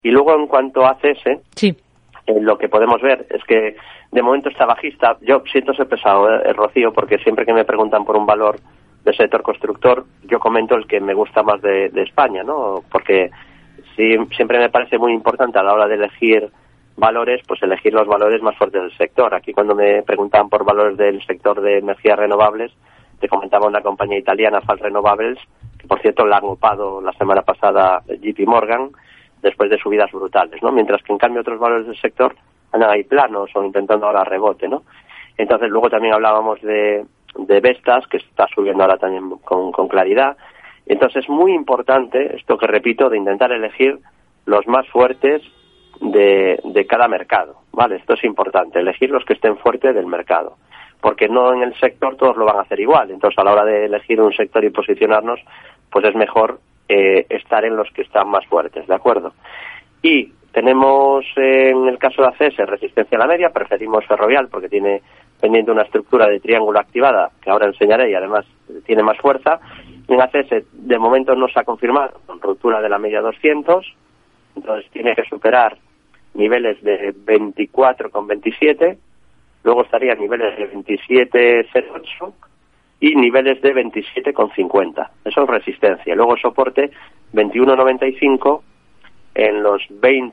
Y luego, en cuanto a ACS, sí, lo que podemos ver es que de momento está bajista. Yo siento ser pesado, Rocío, porque siempre que me preguntan por un valor del sector constructor, yo comento el que me gusta más de España, ¿no? Porque sí, siempre me parece muy importante a la hora de elegir valores, pues elegir los valores más fuertes del sector. Aquí, cuando me preguntaban por valores del sector de energías renovables, te comentaba una compañía italiana, Fal Renovables, que por cierto la ha agrupado la semana pasada JP Morgan, después de subidas brutales, ¿no? Mientras que en cambio otros valores del sector andan ahí planos o intentando ahora rebote, ¿no? Entonces luego también hablábamos de Vestas, que está subiendo ahora también con claridad. Entonces es muy importante, esto que repito, de intentar elegir los más fuertes de cada mercado, ¿vale? Esto es importante, elegir los que estén fuertes del mercado, porque no en el sector todos lo van a hacer igual. Entonces, a la hora de elegir un sector y posicionarnos, pues es mejor estar en los que están más fuertes, ¿de acuerdo? Y tenemos, en el caso de ACS, resistencia a la media, preferimos Ferrovial porque tiene pendiente una estructura de triángulo activada, que ahora enseñaré, y además tiene más fuerza. En ACS, de momento no se ha confirmado con ruptura de la media 200, entonces tiene que superar niveles de 24,27, luego estaría niveles de 27,08 y niveles de 27,50. Eso es resistencia. Luego soporte 21,95 en los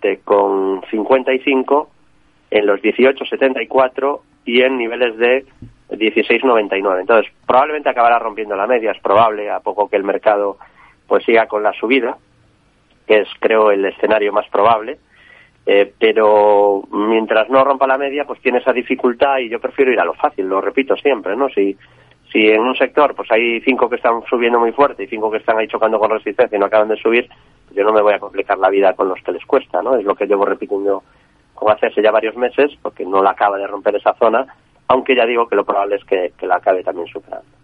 20,55, en los 18,74 y en niveles de 16,99. Entonces, probablemente acabará rompiendo la media, es probable, a poco que el mercado pues siga con la subida, que es, creo, el escenario más probable. Pero mientras no rompa la media, pues tiene esa dificultad y yo prefiero ir a lo fácil, lo repito siempre, ¿no? Si en un sector pues hay 5 que están subiendo muy fuerte y 5 que están ahí chocando con resistencia y no acaban de subir, pues yo no me voy a complicar la vida con los que les cuesta, ¿no? Es lo que llevo repitiendo con hacerse ya varios meses, porque no la acaba de romper esa zona, aunque ya digo que lo probable es que la acabe también superando.